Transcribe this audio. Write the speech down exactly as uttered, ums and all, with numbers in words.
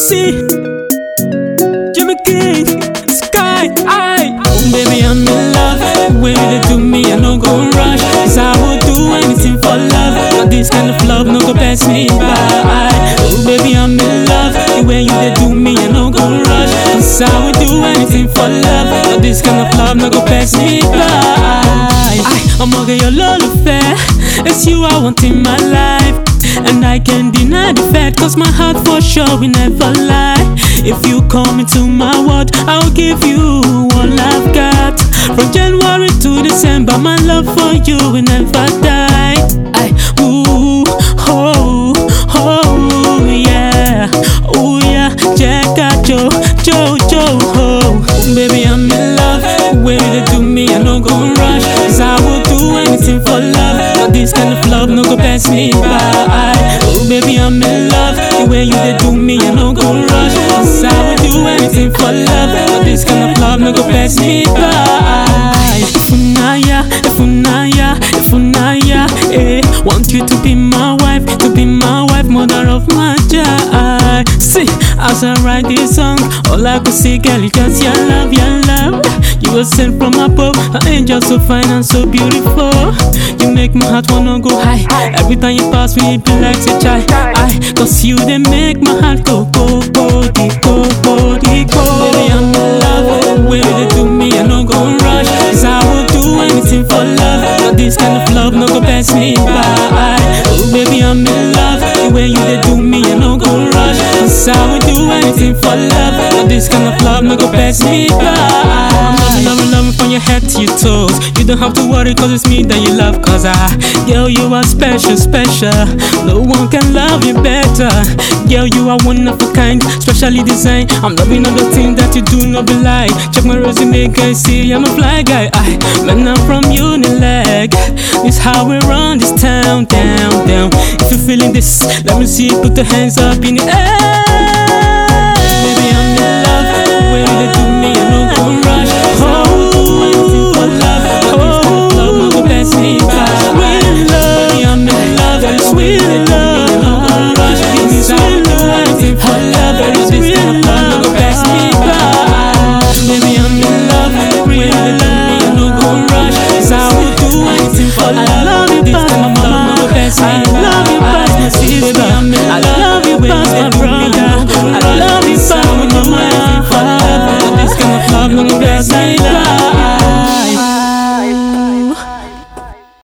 see, Jimmy King, Sky, I. Oh baby, I'm in love. The way they do me, I no go rush. Cause I would do anything for love. But this kind of love no go pass me by. Oh baby, I'm in love. The way you they do me, I no go rush. Cause I would do anything for love. But this kind of love no go pass me by. I'm gonna get your love affair. It's you I want in my life. And I can't deny the fact, cause my heart for sure will never lie. If you come into my world, I'll give you all I've got. From January to December, my love for you will never die. I, ooh, oh, oh, yeah. Ooh, yeah, Jacka, Joe, Joe, Joe, oh. Baby, I'm in love. The way they do me, I no go rush. Cause I will do anything for love. But this kind of love no go pass me by. Oh baby, I'm in love. The way you they do me, I no go rush. Cause I will do anything for love. But this kind of love no go pass me by. Ifunaya, Ifunaya, Ifunaya, eh. Want you to be my wife, to be my wife, mother of my child. See, as I write this song, all I could see, girl, is just your love, your love. You were sent from above, an angel so fine and so beautiful. You make my heart wanna go high. Every time you pass me, it be like a child. I, cause you they make my heart go, go, go, go, go, go, go. Baby, I'm in love. The way they do me, I no go rush. Cause I will do anything for love. But this kind of love no go pass me by. Oh baby, I'm in love. The way you they do me, I no go rush. Cause I will do anything for love. But this kind of love no go pass me by. Love, love from your head to your toes. You don't have to worry cause it's me that you love. Cause I, girl, you are special, special. No one can love you better. Girl, you are one of a kind, specially designed. I'm loving all the things that you do not be like. Check my resume, guys, see I'm a fly guy. I, man, I'm from Unilag. This how we run this town, down, down. If you're feeling this, let me see you put your hands up in the air. Baby, I'm in love. The way they do me, I no go rush. I love you, but my mama, I love